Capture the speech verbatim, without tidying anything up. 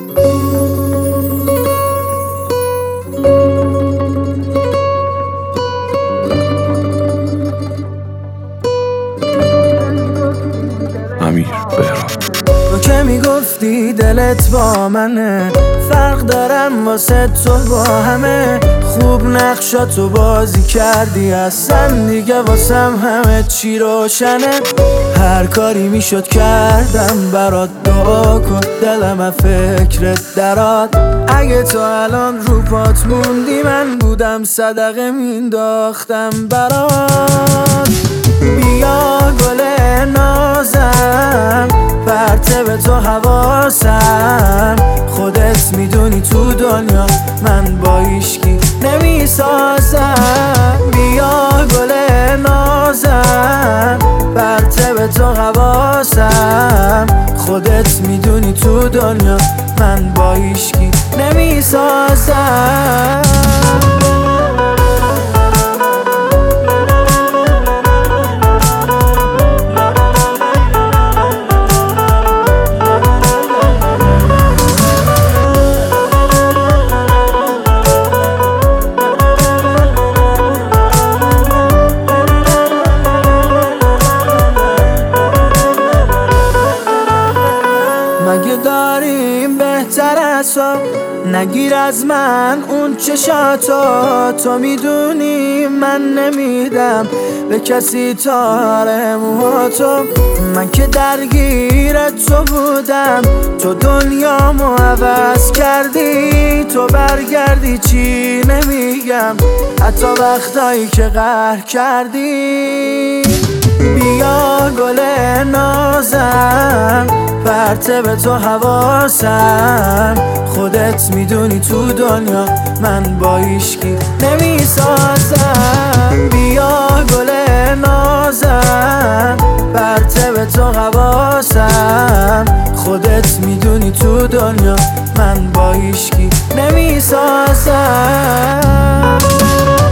امیر بهرام. تو که میگفتی دلت با منه، فرق دارم واسه تو با همه. خوب نقشاتو بازی کردی، اصلا دیگه واسم همه چی روشنه. هر کاری میشد کردم برات، دعا کن دلم از فکرت درات. اگه تو الان رو پات موندی، من بودم صدقه مینداختم برات. بیا گل نازم، پرته به تو حواسم. خودت میدونی تو دنیا من با هیچکی نمیسازم. بیا گل نازم، پرته به تو حواسم. خودت میدونی تو دنیا من با هیچکی نمیسازم. مگه داریم بهتر از تو؟ نگیر از من اون چشاتو. تو میدونی من نمیدم به کسی تار موهاتو. من که درگیر تو بودم، تو دنیامو عوض کردی. تو برگردی چی نمیگم، حتی وقتایی که قهر کردی. بیا گل نازم، پرته به تو حواسم. خودت میدونی تو دنیا من با هیچکی نمیسازم. بیا گل نازم، پرته به تو حواسم. خودت میدونی تو دنیا من با هیچکی نمیسازم.